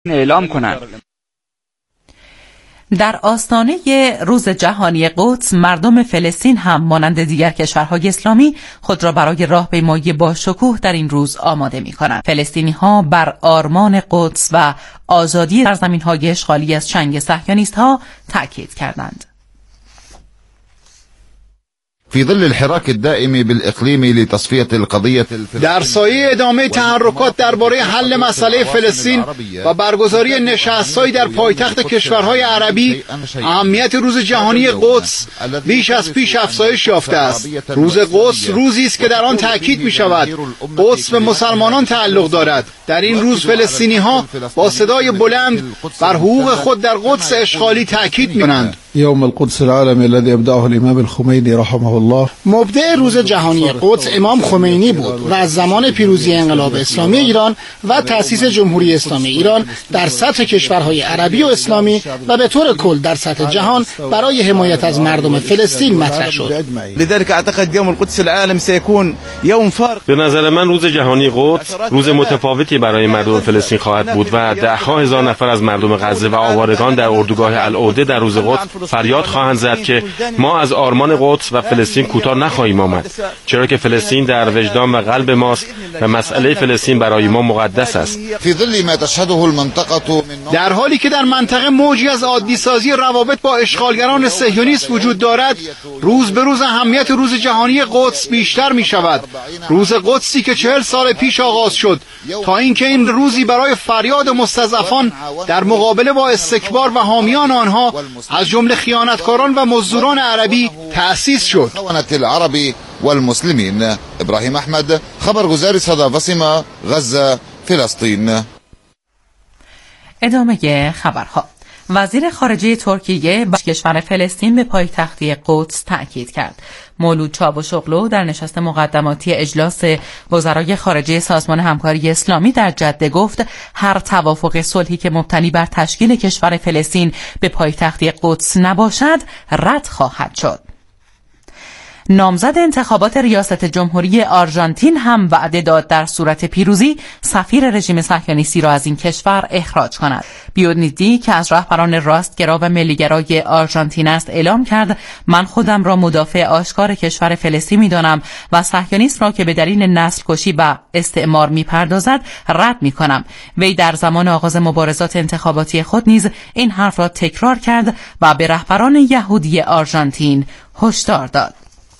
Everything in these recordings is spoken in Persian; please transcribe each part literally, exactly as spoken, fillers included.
اعلام کنند. در آستانه روز جهانی قدس مردم فلسطین هم مانند دیگر کشورهای اسلامی خود را برای راهپیمایی با شکوه در این روز آماده می‌کنند. فلسطینی‌ها بر آرمان قدس و آزادی سرزمین‌های اشغالی از چنگ صهیونیست‌ها تأکید کردند. في ظل الحراك الدائم بالإقليم لتصفية القضية در سایه ادامه تحرکات درباره حل مسئله فلسطین و برگزاری نشست‌هایی در پایتخت کشورهای عربی، اهمیت روز جهانی قدس بیش از پیش افزایش یافته است. روز قدس روزی است که در آن تأکید می‌شود قدس به مسلمانان تعلق دارد. در این روز فلسطینی‌ها با صدای بلند بر حقوق خود در قدس اشغالی تأکید می‌کنند. یوم القدس العالمی الذي ابدأه الامام الخمینی رحمه الله. مبدأ روز جهانی قدس امام خمینی بود و از زمان پیروزی انقلاب اسلامی ایران و تأسیس جمهوری اسلامی ایران در سطح کشورهای عربی و اسلامی و به طور کل در سطح جهان برای حمایت از مردم فلسطین مطرح شد. لذلك اعتقد يوم القدس العالمي سيكون يوم فارق. به نظر من روز جهانی قدس روز متفاوتی برای مردم فلسطین خواهد بود و ده‌ها هزار نفر از مردم غزه و آوارگان در اردوگاه العوده در روز قدس فریاد خواهند زد که ما از آرمان قدس و فلسطین کوتاه نخواهیم آمد، چرا که فلسطین در وجدان و قلب ماست و مسئله فلسطین برای ما مقدس است. در حالی که در منطقه موجی از عادی سازی روابط با اشغالگران صهیونیست وجود دارد، روز به روز اهمیت روز جهانی قدس بیشتر می شود. روز قدسی که چهل سال پیش آغاز شد تا اینکه این روزی برای فریاد مستضعفان در مقابله با استکبار و حامیان آنها از جمله خیانتکاران و مزدوران عربی تأسیس شد. العربي والمسلمين. ابراهیم احمد، خبرگزار صدا وسیما، غزه، فلسطین. ادامه خبرها. وزیر خارجه ترکیه به کشور فلسطین به پایتختی قدس تأکید کرد. مولود چاوشوغلو در نشست مقدماتی اجلاس وزرای خارجه سازمان همکاری اسلامی در جده گفت هر توافق صلحی که مبتنی بر تشکیل کشور فلسطین به پایتختی قدس نباشد رد خواهد شد. نامزد انتخابات ریاست جمهوری آرژانتین هم وعده داد در صورت پیروزی سفیر رژیم صهیونیستی را از این کشور اخراج کند. بیونیدی که از رهبران راستگرا و ملیگرای آرژانتین است اعلام کرد من خودم را مدافع آشکار کشور فلسطین می‌دانم و صهیونیسم را که به دلیل نسل کشی و استعمار می‌پردازد رد می‌کنم. وی در زمان آغاز مبارزات انتخاباتی خود نیز این حرف را تکرار کرد و به رهبران یهودی آرژانتین هشدار داد.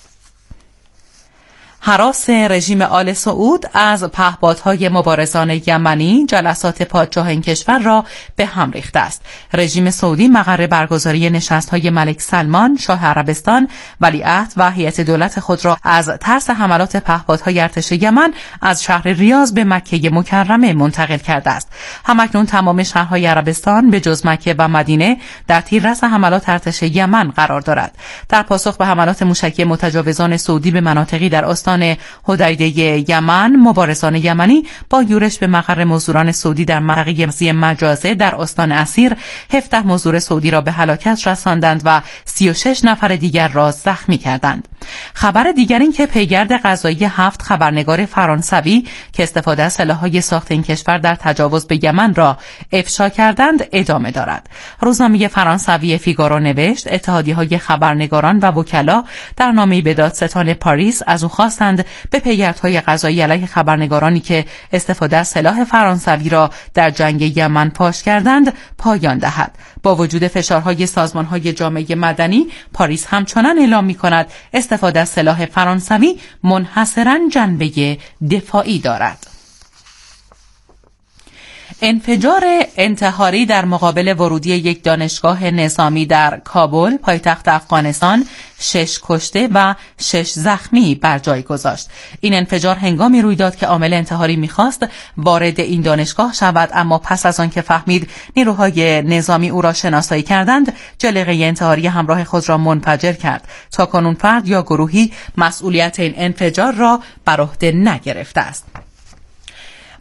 هراس رژیم آل سعود از پهپادهای مبارزان یمنی جلسات پادشاه این کشور را به هم ریخته است. رژیم سعودی مقرر برگزاری نشست‌های ملک سلمان شاه عربستان ولیعهد و هیئت دولت خود را از ترس حملات پهپادهای ارتش یمن از شهر ریاض به مکه مکرمه منتقل کرده است. همکنون تمام شهرهای عربستان به جز مکه و مدینه در تیررس حملات ارتش یمن قرار دارد. در پاسخ به حملات موشکی متجاوزان سعودی به مناطقی در استان حدیده یمن، مبارزان یمنی با یورش به مقر مزدوران سعودی در منطقه مجازه در استان اسیر هفده مزدور سعودی را به هلاکت رساندند و سی و شش نفر دیگر را زخمی کردند. خبر دیگر این که پیگرد قضایی هفت خبرنگار فرانسوی که استفاده از سلاح‌های ساخت این کشور در تجاوز به یمن را افشا کردند ادامه دارد. روزنامه فرانسوی فیگارو نوشت اتحادیه‌های خبرنگاران و وکلا در نامه‌ای به دادستان پاریس از او خواستند به پیگردهای قضایی علیه خبرنگارانی که استفاده از سلاح فرانسوی را در جنگ یمن پاش کردند پایان دهد. با وجود فشارهای سازمانهای جامعه مدنی، پاریس همچنان اعلام می‌کند استفاده از سلاح فرانسوی منحصراً جنبه دفاعی دارد. انفجار انتحاری در مقابل ورودی یک دانشگاه نظامی در کابل پایتخت افغانستان شش کشته و شش زخمی بر جای گذاشت. این انفجار هنگامی روی داد که عامل انتحاری می‌خواست وارد این دانشگاه شود، اما پس از آن که فهمید نیروهای نظامی او را شناسایی کردند جلیقه انتحاری همراه خود را منفجر کرد. تاکنون فرد یا گروهی مسئولیت این انفجار را بر عهده نگرفته است.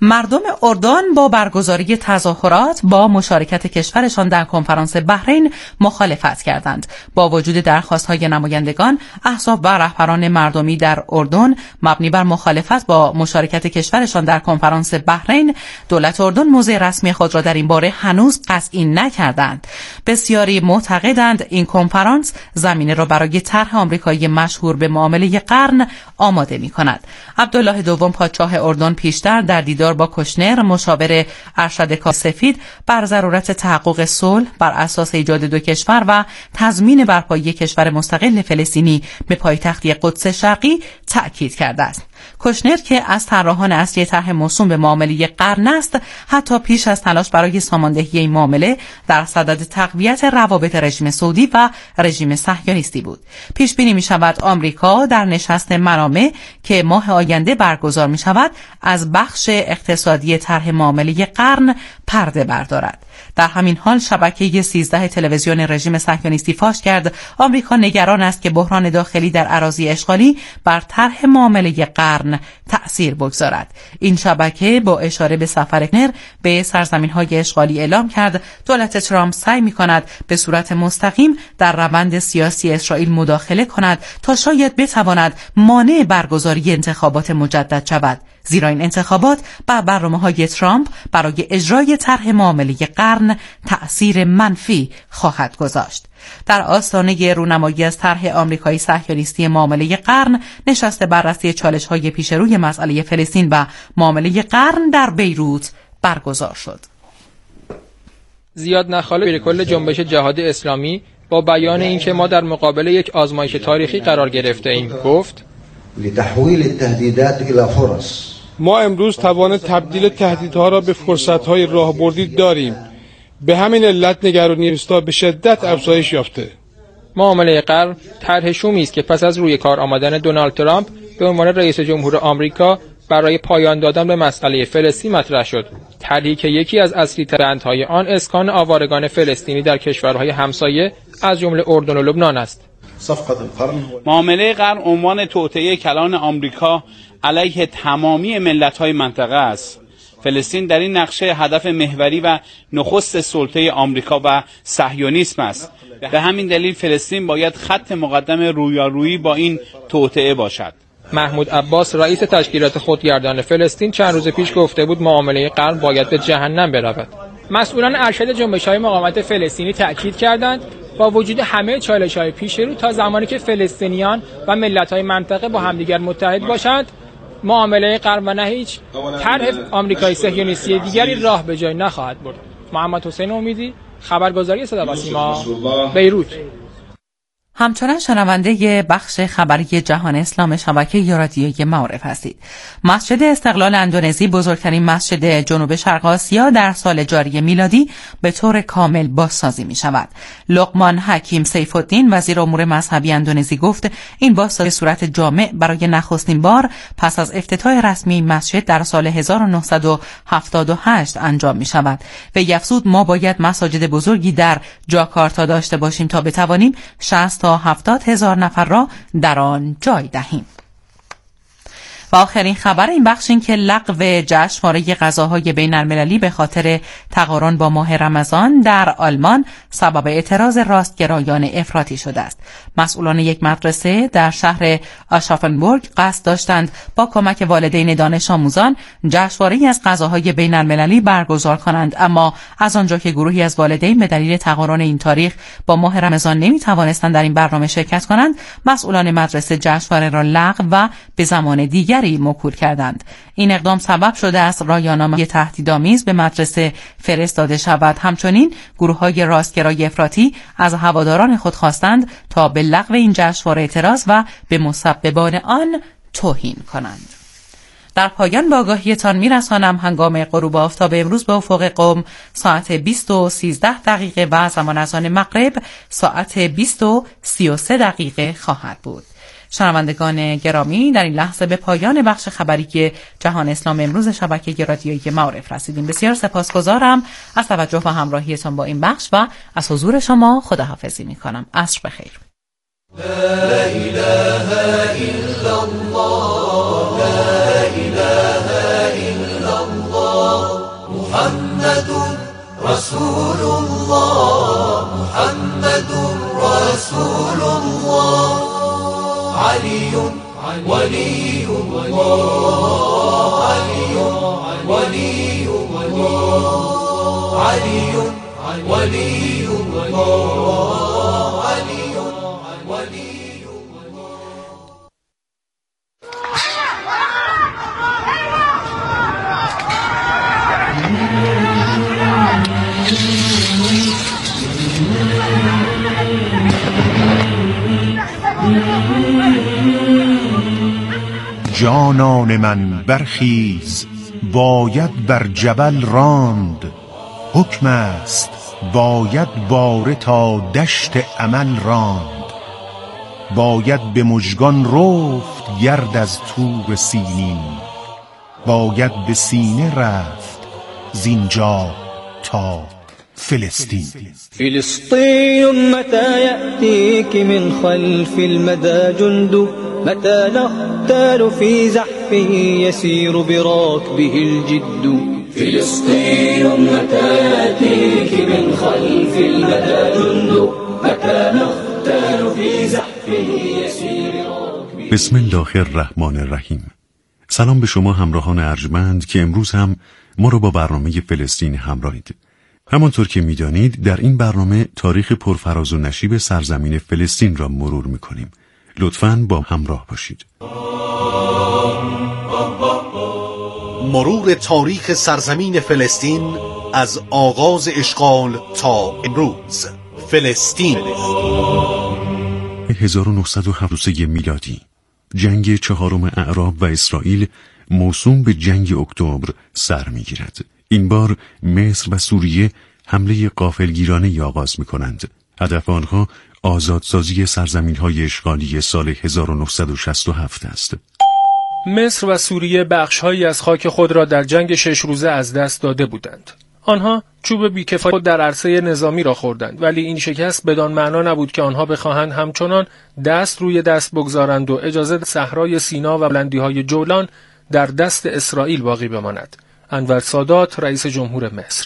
مردم اردن با برگزاری تظاهرات با مشارکت کشورشان در کنفرانس بحرین مخالفت کردند. با وجود درخواست‌های نمایندگان، احزاب و رهبران مردمی در اردن مبنی بر مخالفت با مشارکت کشورشان در کنفرانس بحرین، دولت اردن موضع رسمی خود را در این باره هنوز قطعی نکردند. بسیاری معتقدند این کنفرانس زمینه را برای طرح آمریکایی مشهور به معامله قرن آماده می‌کند. عبدالله دوم پادشاه اردن پیشتر در دیدار با کوشنر، مشاور ارشد کاخ سفید، بر ضرورت تحقق صلح بر اساس ایجاد دو کشور و تضمین برپایی کشور مستقل فلسطینی به پایتختی قدس شرقی تأکید کرده است. کوشنر که از طراحان اصلی طرح موسوم به معامله قرن است، حتی پیش از تلاش برای ساماندهی این معامله در صدد تقویت روابط رژیم سعودی و رژیم صهیونیستی بود. پیش بینی می شود آمریکا در نشست منامه که ماه آینده برگزار می شود از بخش اقتصادی طرح معامله قرن پرده بردارد. در همین حال شبکه سیزده تلویزیون رژیم صهیونیستی فاش کرد آمریکا نگران است که بحران داخلی در اراضی اشغالی بر طرح معامله قرن تأثیر بگذارد. این شبکه با اشاره به سفر کوشنر به سرزمین‌های اشغالی اعلام کرد دولت ترامپ سعی می‌کند به صورت مستقیم در روند سیاسی اسرائیل مداخله کند تا شاید بتواند مانع برگزاری انتخابات مجدد شود، زیرا این انتخابات بر برنامه‌های ترامپ برای اجرای طرح معامله قرن تأثیر منفی خواهد گذاشت. در آستانه رونمایی از طرح آمریکایی صهیونیستی معامله قرن، نشست بررسی چالش‌های پیش روی مسئله فلسطین و معامله قرن در بیروت برگزار شد. زیاد نخاله کل جنبش جهاد اسلامی با بیان اینکه ما در مقابل یک آزمایش تاریخی قرار گرفته ایم گفت: لتحویل التهدیدات الى فرص. ما امروز توان تبدیل تهدیدها را به فرصت‌های راهبردی داریم. به همین علت نگرانی روستا به شدت افزایش یافته. معامله قرن طرح شومی است که پس از روی کار آمدن دونالد ترامپ به عنوان رئیس جمهور آمریکا برای پایان دادن به مسئله فلسطین مطرح شد. طرحی که یکی از اصلی ترندهای آن اسکان آوارگان فلسطینی در کشورهای همسایه از جمله اردن و لبنان است. معامله قرن عنوان توطئه کلان آمریکا علیه تمامی ملت‌های منطقه است. فلسطین در این نقشه هدف محوری و نخست سلطه آمریکا و صهیونیسم است. به همین دلیل فلسطین باید خط مقدم رویارویی با این توطئه باشد. محمود عباس رئیس تشکیلات خودگردان فلسطین چند روز پیش گفته بود معامله قرن باید به جهنم برود. مسئولان ارشد جنبش‌های مقاومت فلسطینی تأکید کردند با وجود همه چالش‌های پیش رو تا زمانی که فلسطینیان و ملت‌های منطقه با همدیگر متحد باشند، معامله قرن و نه هیچ طرح آمریکایی صهیونیستی دیگری راه به جای نخواهد برد. محمد حسین امیدی، خبرگزاری صدا و سیما، بیروت. همچنان شنونده بخش خبری جهان اسلام شبکه رادیویی معارف هستید. مسجد استقلال اندونزی، بزرگترین مسجد جنوب شرق آسیا، در سال جاری میلادی به طور کامل بازسازی می شود. لقمان حکیم سیف الدین، وزیر امور مذهبی اندونزی، گفت این بازسازی به صورت جامع برای نخستین بار پس از افتتاح رسمی مسجد در سال هزار و نهصد و هفتاد و هشت انجام می شود. وی افزود ما باید مساجد بزرگی در جاکارتا داشته باشیم تا بتوانیم شصت تا هفتاد هزار نفر را در آن جای دهیم. و آخرین خبر این بخش این که لغو جشنواره غذاهای بین المللی به خاطر تقارن با ماه رمضان در آلمان سبب اعتراض راستگرایان افراطی شده است. مسئولان یک مدرسه در شهر آشافنبورگ قصد داشتند با کمک والدین دانش آموزان جشنواره‌ای از غذاهای بین المللی برگزار کنند، اما از آنجا که گروهی از والدین به دلیل تقارن این تاریخ با ماه رمضان نمی توانستند در این برنامه شرکت کنند، مسئولان مدرسه جشنواره را لغو و به زمان دیگر موکول کردند. این اقدام سبب شده است رایانه‌های تهدیدآمیز به مدرسه فرستاده شود. همچنین گروه‌های راستگرای افراطی از هواداران خود خواستند تا به لغو این جشنواره اعتراض و به مسببان آن توهین کنند. در پایان با آگاهیتان میرسانم هنگام غروب آفتاب امروز به افق قم ساعت بیست و سیزده دقیقه و زمان اذان مغرب ساعت بیست و سی و سه دقیقه خواهد بود. شنوندگان گرامی، در این لحظه به پایان بخش خبری جهان اسلام امروز شبکه رادیویی معارف رسیدیم. بسیار سپاسگزارم از توجه و همراهیتان با این بخش و از حضور شما خداحافظی می‌کنم. عصر بخیر. لا اله الا الله، لا اله الا الله. رسول الله محمد رسول الله علي ولي الله علي ولي الله علي ولي الله علي ولي جانان من برخیز باید بر جبل راند، حکم است باید باره تا دشت عمل راند، باید به مژگان رفت گرد از تور سینین، باید به سینه رفت زینجا تا فلسطین. فلسطين متى يأتيك من خلف المدى جند، متى نختال في زحفه يسير براكبه الجد. فلسطين متى يأتيك من خلف المدى جند، متى نختال في زحفه يسير براكبه. بسم الله الرحمن الرحیم. سلام به شما همراهان ارجمند که امروز هم ما رو با برنامه فلسطین همراهید. همانطور که می‌دانید در این برنامه تاریخ پرفراز و نشیب سرزمین فلسطین را مرور می‌کنیم. لطفاً با همراه باشید. مرور تاریخ سرزمین فلسطین از آغاز اشغال تا امروز. فلسطین هزار و نهصد و هفتاد و سه میلادی، جنگ چهارم اعراب و اسرائیل موسوم به جنگ اکتبر سر می‌گیرد. این بار مصر و سوریه حمله غافلگیرانه آغاز می‌کنند. هدف آنها آزادسازی سرزمین‌های اشغالی سال هزار و نهصد و شصت و هفت است. مصر و سوریه بخش‌هایی از خاک خود را در جنگ شش روزه از دست داده بودند. آنها چوب بیکفایت خود در عرصه نظامی را خوردند، ولی این شکست بدان معنا نبود که آنها بخواهند همچنان دست روی دست بگذارند و اجازه صحرای سینا و بلندی‌های جولان در دست اسرائیل باقی بماند. انور سادات، رئیس جمهور مصر: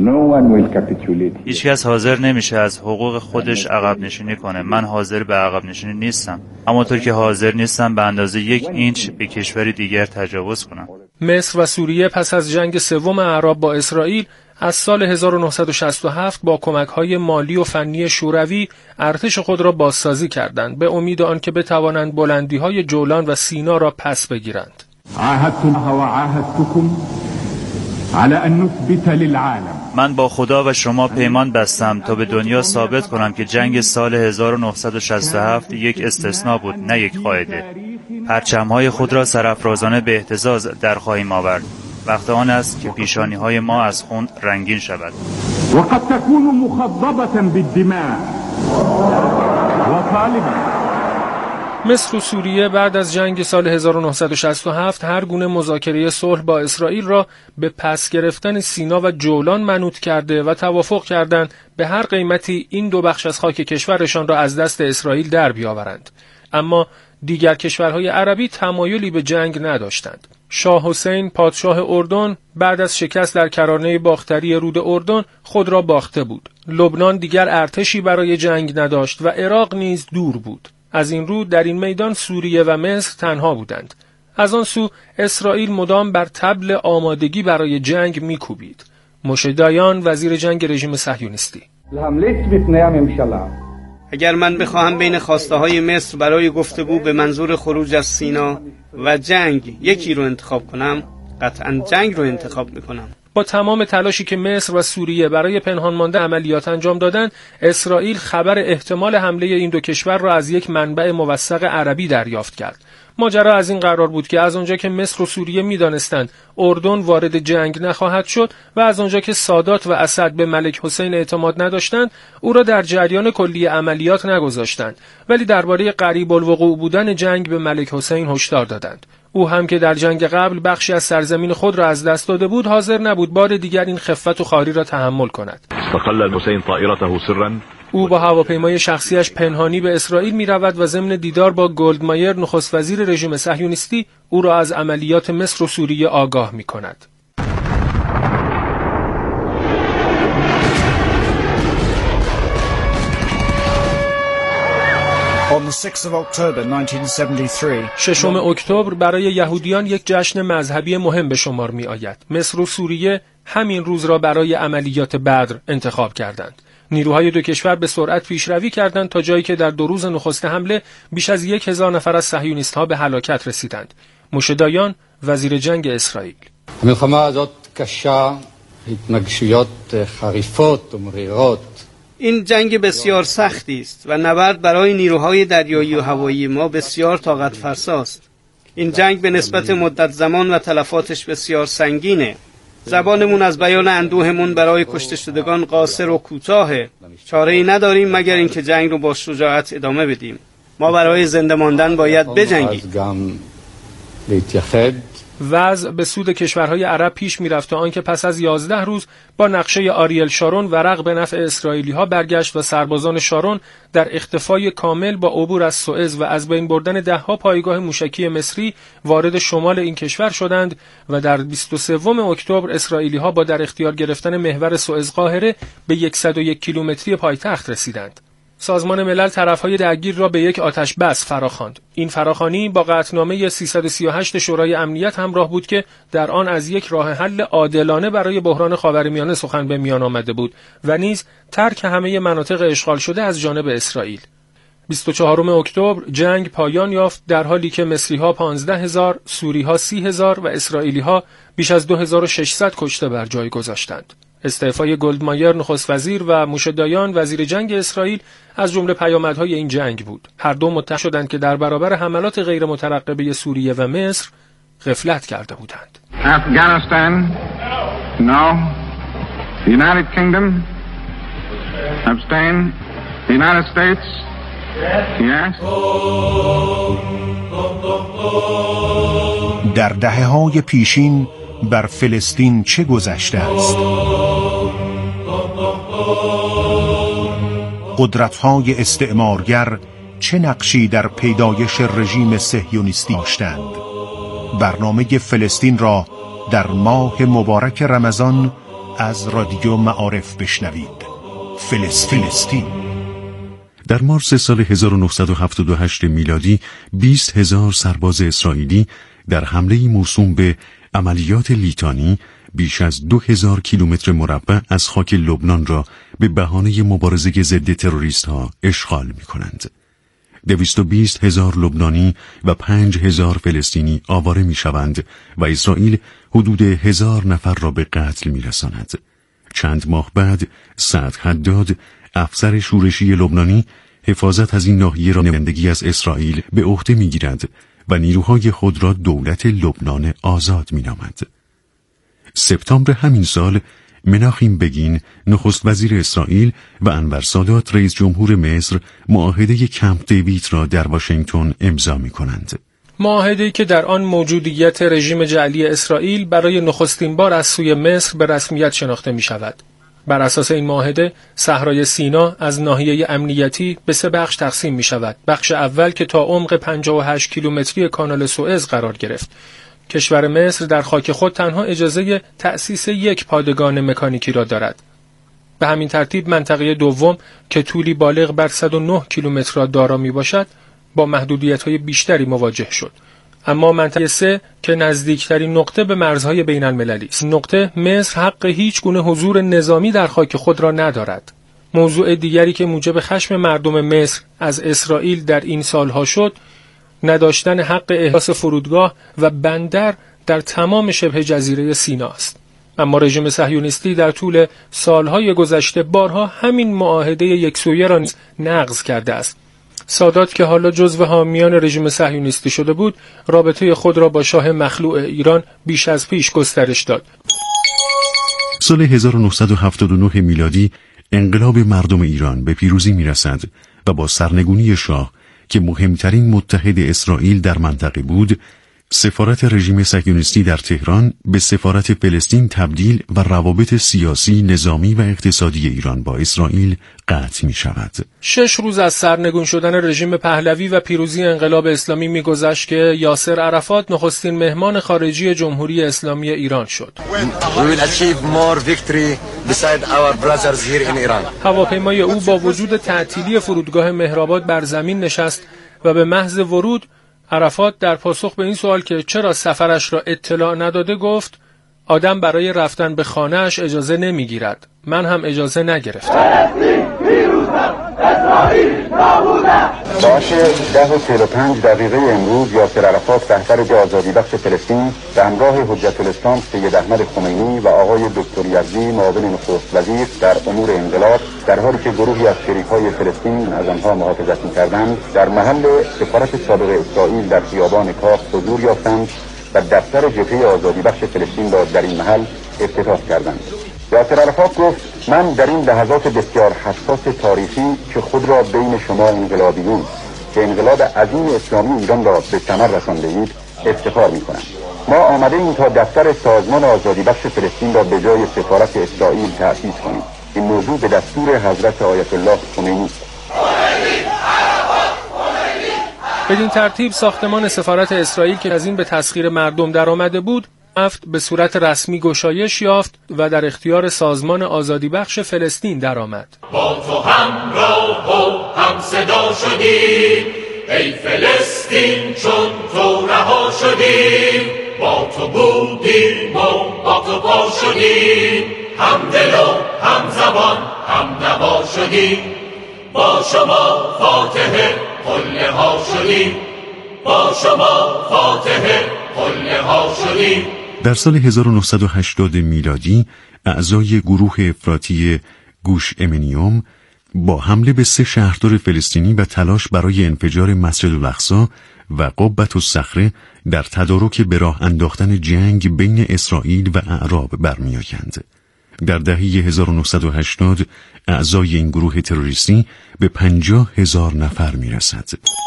هیچ کس حاضر نمیشه از حقوق خودش عقب نشینی کنه. من حاضر به عقب نشینی نیستم، همونطور که حاضر نیستم به اندازه یک اینچ به کشوری دیگر تجاوز کنم. مصر و سوریه پس از جنگ سوم اعراب با اسرائیل از سال هزار و نهصد و شصت و هفت با کمک‌های مالی و فنی شوروی ارتش خود را بازسازی کردند به امید آنکه بتوانند بلندی‌های جولان و سینا را پس بگیرند. عاهدتم و عاهدتكم على ان نثبت للعالم. من با خدا و شما پیمان بستم تا به دنیا ثابت کنم که جنگ سال هزار و نهصد و شصت و هفت یک استثناء بود، نه یک قاعده. پرچم‌های خود را سرافرازانه به اهتزاز در خواهیم آورد. وقت آن است که پیشانی‌های ما از خون رنگین شود. وقد تكون مخضبة بالدماء وطالبا. مصر و سوریه بعد از جنگ سال هزار و نهصد و شصت و هفت هر گونه مذاکره صلح با اسرائیل را به پس گرفتن سینا و جولان منوط کرده و توافق کردند به هر قیمتی این دو بخش از خاک کشورشان را از دست اسرائیل در بیاورند. اما دیگر کشورهای عربی تمایلی به جنگ نداشتند. شاه حسین پادشاه اردن بعد از شکست در کرانه باختری رود اردن خود را باخته بود. لبنان دیگر ارتشی برای جنگ نداشت و عراق نیز دور بود. از این رو در این میدان سوریه و مصر تنها بودند. از آن سو اسرائیل مدام بر طبل آمادگی برای جنگ میکوبید. موشه دایان، وزیر جنگ رژیم صهیونیستی: اگر من بخواهم بین خواسته های مصر برای گفتگو به منظور خروج از سینا و جنگ یکی رو انتخاب کنم، قطعا جنگ رو انتخاب میکنم. با تمام تلاشی که مصر و سوریه برای پنهان مانده عملیات انجام دادند، اسرائیل خبر احتمال حمله این دو کشور را از یک منبع موثق عربی دریافت کرد. ماجرا از این قرار بود که از آنجا که مصر و سوریه می‌دانستند اردن وارد جنگ نخواهد شد و از آنجا که سادات و اسد به ملک حسین اعتماد نداشتند، او را در جریان کلی عملیات نگذاشتند، ولی درباره قریب الوقوع بودن جنگ به ملک حسین هشدار دادند. او هم که در جنگ قبل بخشی از سرزمین خود را از دست داده بود، حاضر نبود بار دیگر این خفت و خواری را تحمل کند. استقل حسین طائرته سرا. او با هواپیمای شخصیش پنهانی به اسرائیل می رود و ضمن دیدار با گلدمایر نخست وزیر رژیم صهیونیستی او را از عملیات مصر و سوریه آگاه می کند. ششم اکتبر برای یهودیان یک جشن مذهبی مهم به شمار می آید. مصر و سوریه همین روز را برای عملیات بدر انتخاب کردند. نیروهای دو کشور به سرعت پیشروی کردند تا جایی که در دو روز نخست حمله بیش از یک هزار نفر از صهیونیست‌ها به هلاکت رسیدند. موشه دایان وزیر جنگ اسرائیل: این جنگ بسیار سختی است و نبرد برای نیروهای دریایی و هوایی ما بسیار طاقت فرساست. این جنگ به نسبت مدت زمان و تلفاتش بسیار سنگینه. زبانمون از بیان اندوهمون برای کشته شدگان قاصر و کوتاهه. چاره‌ای نداریم مگر اینکه جنگ رو با شجاعت ادامه بدیم. ما برای زنده ماندن باید بجنگیم. وضع به سود کشورهای عرب پیش می‌رفت تا آنکه پس از یازده روز با نقشه آریل شارون ورق به نفع اسرائیلی‌ها برگشت و سربازان شارون در اختفای کامل با عبور از سوئز و از بین بردن ده‌ها پایگاه موشکی مصری وارد شمال این کشور شدند و در بیست و سوم اکتبر اسرائیلی‌ها با در اختیار گرفتن محور سوئز قاهره به صد و یک کیلومتری پایتخت رسیدند. سازمان ملل طرفهای درگیر را به یک آتش بس فراخواند. این فراخوانی با قطعنامه سیصد و سی و هشت شورای امنیت همراه بود که در آن از یک راه حل عادلانه برای بحران خاورمیانه سخن به میان آمده بود و نیز ترک همه مناطق اشغال شده از جانب اسرائیل. بیست و چهارم اکتبر جنگ پایان یافت در حالی که مصری‌ها پانزده هزار، سوری‌ها سی هزار و اسرائیلی‌ها بیش از دو هزار و ششصد کشته بر جای گذاشتند. استعفای گلدمایر نخست وزیر و موشه دایان وزیر جنگ اسرائیل از جمله پیامدهای این جنگ بود. هر دو متحد شدند که در برابر حملات غیر مترقبه سوریه و مصر غفلت کرده بودند. Afghanistan, no. The United Kingdom, abstain. The United States, yes. در دهه‌های پیشین بر فلسطین چه گذشته است؟ قدرت‌های استعمارگر چه نقشی در پیدایش رژیم صهیونیستی داشتند؟ برنامه فلسطین را در ماه مبارک رمضان از رادیو معارف بشنوید. فلسطین. در مارس سال هزار و نهصد و هفتاد و هشت میلادی بیست هزار سرباز اسرائیلی در حمله موسوم به عملیات لیتانی بیش از دو هزار کیلومتر مربع از خاک لبنان را به بهانه مبارزه ضد تروریست ها اشغال می کنند. دویست و بیست هزار لبنانی و پنج هزار فلسطینی آواره می شوند و اسرائیل حدود هزار نفر را به قتل می رساند. چند ماه بعد سعد حداد افسر شورشی لبنانی حفاظت از این ناحیه را نمایندگی از اسرائیل به عهده می گیرد و نیروهای خود را دولت لبنان آزاد می نامد. سپتامبر همین سال مناخیم بگین نخست وزیر اسرائیل و انور سادات رئیس جمهور مصر معاهده کمپ دیوید را در واشنگتن امضا می کنند. معاهده‌ای که در آن موجودیت رژیم جعلی اسرائیل برای نخستین بار از سوی مصر به رسمیت شناخته می شود. بر اساس این معاهده صحرای سینا از ناحیه امنیتی به سه بخش تقسیم می شود. بخش اول که تا عمق پنجاه و هشت کیلومتری کانال سوئز قرار گرفت. کشور مصر در خاک خود تنها اجازه تأسیس یک پادگان مکانیکی را دارد. به همین ترتیب منطقه دوم که طولی بالغ بر صد و نه کیلومتر را دارا می باشد با محدودیت‌های بیشتری مواجه شد. اما منطقه سه که نزدیکترین نقطه به مرزهای بین المللی است. نقطه مصر حق هیچ گونه حضور نظامی در خاک خود را ندارد. موضوع دیگری که موجب خشم مردم مصر از اسرائیل در این سالها شد، نداشتن حق احداث فرودگاه و بندر در تمام شبه جزیره سینا است. اما رژیم صهیونیستی در طول سالهای گذشته بارها همین معاهده یکسویه را نقض کرده است. سادات که حالا جزو حامیان رژیم صهیونیستی شده بود، رابطه خود را با شاه مخلوع ایران بیش از پیش گسترش داد. سال هزار و نهصد و هفتاد و نه میلادی انقلاب مردم ایران به پیروزی میرسد و با سرنگونی شاه که مهمترین متحد اسرائیل در منطقه بود، سفارت رژیم صهیونیستی در تهران به سفارت فلسطین تبدیل و روابط سیاسی، نظامی و اقتصادی ایران با اسرائیل قطع می شود. شش روز از سرنگون شدن رژیم پهلوی و پیروزی انقلاب اسلامی می‌گذشت که یاسر عرفات نخستین مهمان خارجی جمهوری اسلامی ایران شد. هواپیمای او با وجود تعطیلی فرودگاه مهرآباد بر زمین نشست و به محض ورود عرفات در پاسخ به این سوال که چرا سفرش را اطلاع نداده گفت آدم برای رفتن به خانه‌اش اجازه نمیگیرد. من هم اجازه نگرفتم. ساعت ده و چهل و پنج دقیقه امروز یاسر عرفات رهبر جبهه آزادی بخش فلسطین به همراه حجت الاسلام سید احمد خمینی و آقای دکتر یزدی معاون نخست وزیر در امور انقلاب در حالی که گروهی از شریک‌های فلسطین از آنها محافظت می‌کردند در محل سفارت سابق اسرائیل در خیابان کاخ حضور یافتند و دفتر جبهه آزادی بخش فلسطین را در این محل افتتاح کردند. یاسر عرفات گفت من در این لحظات بسیار حساس تاریخی که خود را بین شما انقلابیون که انقلاب عظیم اسلامی ایران را به ثمر رسانده اید افتخار می کنم. ما آمده ایم تا دفتر سازمان آزادی بخش فلسطین را به جای سفارت اسرائیل تأسیس کنیم. این موضوع به دستور حضرت آیت الله خمینی است. بدین ترتیب ساختمان سفارت اسرائیل که از این به تسخیر مردم درآمده بود افت به صورت رسمی گشایش یافت و در اختیار سازمان آزادی بخش فلسطین درآمد. با تو همراه و هم صدا شدیم ای فلسطین چون تو رها شدیم با تو بودیم و با تو پا شدیم هم دل و هم زبان هم نوا شدیم با شما فاتح قله ها شدیم با شما فاتح قله ها شدیم. در سال هزار و نهصد و هشتاد میلادی اعضای گروه افراطی گوش امنیوم با حمله به سه شهردار فلسطینی و تلاش برای انفجار مسجد الاقصی و قبة الصخره در تدارک به راه انداختن جنگ بین اسرائیل و اعراب برمیآیند. در دهه هزار و نهصد و هشتاد اعضای این گروه تروریستی به پنجاه هزار نفر میرسد.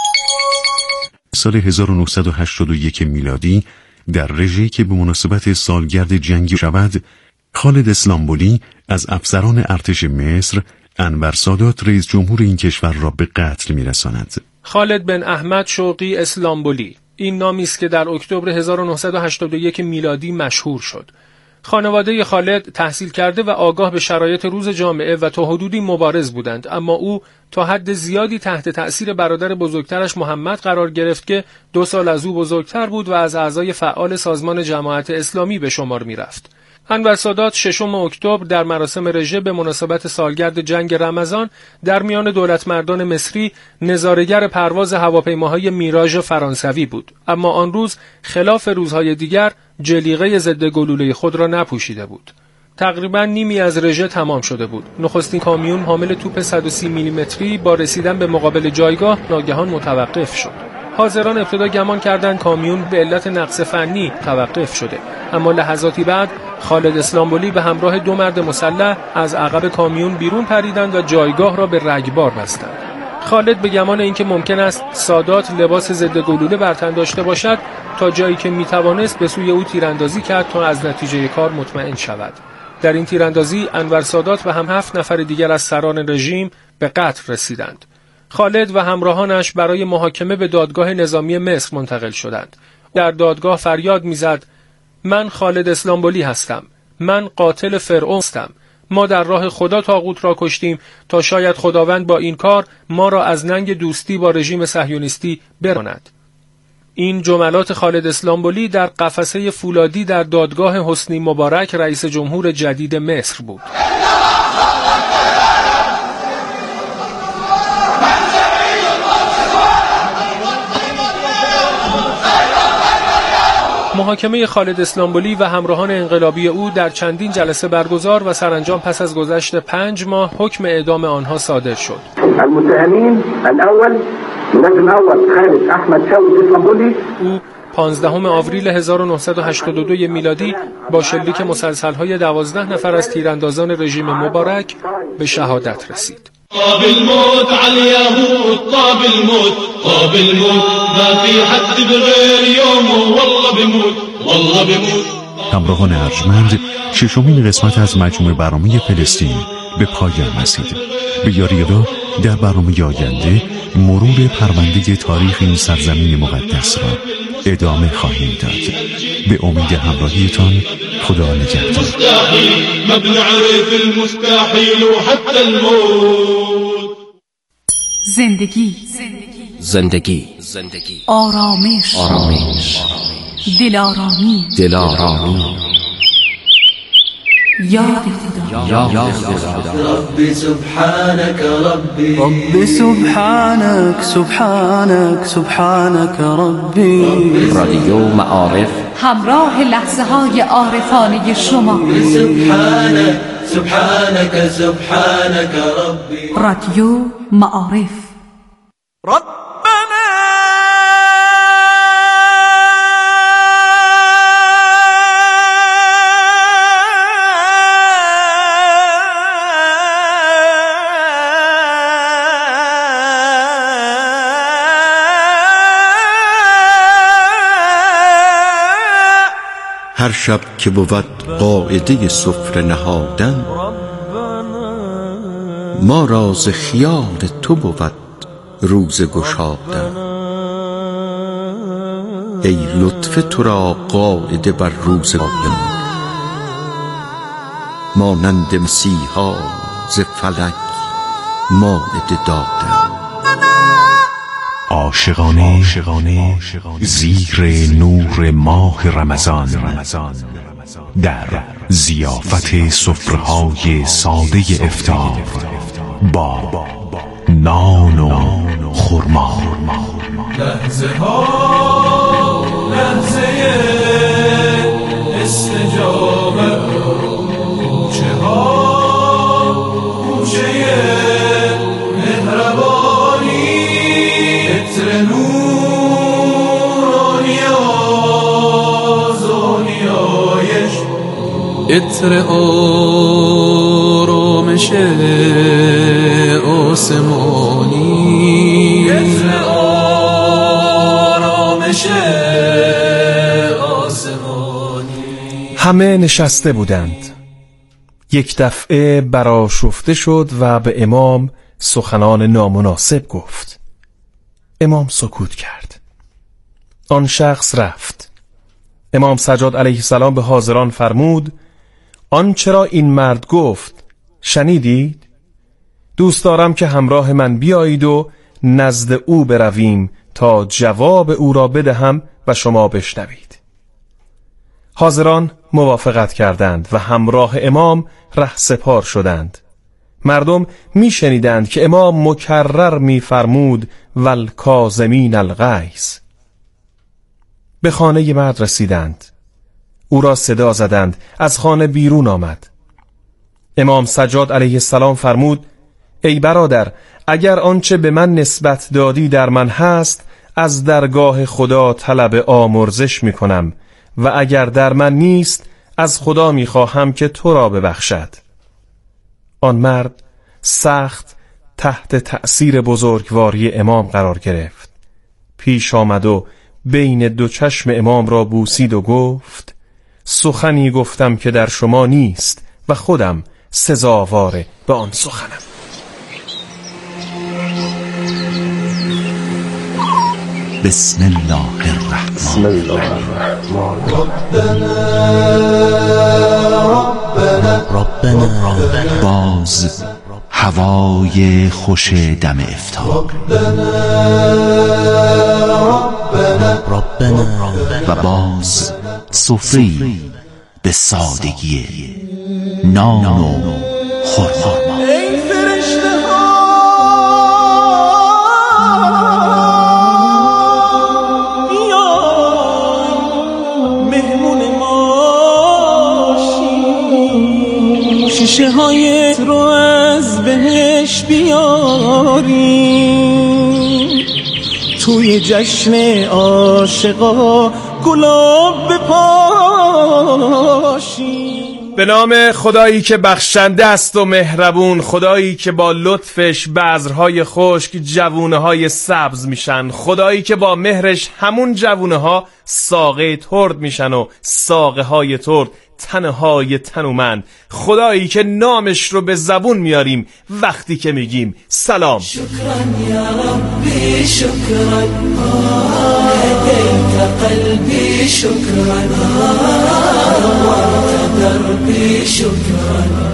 سال هزار و نهصد و هشتاد و یک میلادی در رژه‌ای که به مناسبت سالگرد جنگ شود، خالد اسلامبولی از افسران ارتش مصر انور سادات رئیس جمهور این کشور را به قتل می‌رساند. خالد بن احمد شوقی اسلامبولی این نامی است که در اکتبر هزار و نهصد و هشتاد و یک میلادی مشهور شد. خانواده خالد تحصیل کرده و آگاه به شرایط روز جامعه و تا حدودی مبارز بودند، اما او تا حد زیادی تحت تأثیر برادر بزرگترش محمد قرار گرفت که دو سال از او بزرگتر بود و از اعضای فعال سازمان جماعت اسلامی به شمار می رفت. انور سادات ششم اکتبر در مراسم رژه به مناسبت سالگرد جنگ رمضان در میان دولتمردان مصری نظاره‌گر پرواز هواپیماهای میراژ فرانسوی بود، اما آن روز خلاف روزهای دیگر جلیقه ضد گلوله خود را نپوشیده بود. تقریبا نیمی از رژه تمام شده بود. نخستین کامیون حامل توپ صد و سی میلیمتری با رسیدن به مقابل جایگاه ناگهان متوقف شد. حاضران ابتدا گمان کردند کامیون به علت نقص فنی توقف شده، اما لحظاتی بعد خالد اسلامبولی به همراه دو مرد مسلح از عقب کامیون بیرون پریدند و جایگاه را به رگبار بستند. خالد به گمان اینکه ممکن است سادات لباس ضد گلوله بر تن داشته باشد تا جایی که میتوانست به سوی او تیراندازی کرد تا از نتیجه کار مطمئن شود. در این تیراندازی انور سادات و هم هفت نفر دیگر از سران رژیم به قتل رسیدند. خالد و همراهانش برای محاکمه به دادگاه نظامی مصر منتقل شدند. در دادگاه فریاد میزد: من خالد اسلامبولی هستم. من قاتل فرعون هستم. ما در راه خدا طاغوت را کشتیم تا شاید خداوند با این کار ما را از ننگ دوستی با رژیم صهیونیستی براند. این جملات خالد اسلامبولی در قفسه فولادی در دادگاه حسنی مبارک رئیس جمهور جدید مصر بود. محاکمه خالد اسلامبولی و همراهان انقلابی او در چندین جلسه برگزار و سرانجام پس از گذشت پنج ماه حکم اعدام آنها صادر شد. المتهمین الاول نجم اول خالد احمد شوقی اسلامبولی او پانزدهم آوریل هزار و نهصد و هشتاد و دو میلادی با شلیک مسلسل‌های دوازده نفر از تیراندازان رژیم مبارک به شهادت رسید. طاب الموت على اليهود، طاب الموت، طاب الموت، ما في حد بغير يومه والله بموت، والله بموت. همراهان ارجمند، ششمین قسمت از مجموعه برنامه فلسطین به پایان رسید. به یاریدا در برنامه آینده مرور پرونده تاریخ این سرزمین مقدس را ادامه خواهیم داد. به امید همراهیتان، خدا نگهدار. مستحيل ما بنعرف المستحيل وحتى الموت. زندگی زندگی زندگی آرامش آرامش دلارامی دلارامی یاد خدا یاد خدا. ربي سبحانك ربي ربي سبحانك سبحانك سبحانك ربي. رادیو معارف، همراه لحظه های عارفانه شما. سبحانك سبحانك سبحانك ربي. رادیو معارف. هر شب که بود قاعده سفره نهادن، ما راز خیال تو بود روز گشادن. ای لطف تو را قاعده بر روز قادم، مانند مسیحا ز فلک مائده دادن. عاشقانه زیر نور ماه رمضان در ضیافت سفره‌های ساده افطار با نان و خرما. لحظه ها لحظه استجابت، کوچه ها کوچه مهربانی، عطر نورانی آزانیایش، عطر آرامش آسمانی، عطر آرامش آسمانی. همه نشسته بودند. یک دفعه برآشفته شد و به امام سخنان نامناسب گفت. امام سکوت کرد. آن شخص رفت. امام سجاد علیه السلام به حاضران فرمود: آنچه را این مرد گفت شنیدید؟ دوست دارم که همراه من بیایید و نزد او برویم تا جواب او را بدهم و شما بشنوید. حاضران موافقت کردند و همراه امام رهسپار شدند. مردم می شنیدند که امام مکرر می فرمود والکاظمین الغیظ. به خانه مرد رسیدند. او را صدا زدند. از خانه بیرون آمد. امام سجاد علیه السلام فرمود: ای برادر، اگر آنچه به من نسبت دادی در من هست، از درگاه خدا طلب آمرزش می کنم و اگر در من نیست، از خدا می خواهم که تو را ببخشد. آن مرد سخت تحت تأثیر بزرگواری امام قرار گرفت. پیش آمد و بین دو چشم امام را بوسید و گفت: سخنی گفتم که در شما نیست و خودم سزاوار به آن سخنم. بسم الله الرحمن بسم الله الرحمن ربنا ربنا باز هوای خوش دم افطار، ربنا و باز سفری به سادگی نان و خرما. شیشه های رو از بهش بیاریم، توی جشن عاشقا گلاب بپاشیم. به نام خدایی که بخشنده است و مهربون، خدایی که با لطفش بذرهای خشک جوونه های سبز میشن، خدایی که با مهرش همون جوونه ها ساقه ترد میشن و ساقه های ترد تنه های تنومند، خدایی که نامش رو به زبون میاریم وقتی که میگیم سلام. شکران یا ربی شکران، هدیت قلبی شکران، نورت دربی شکران.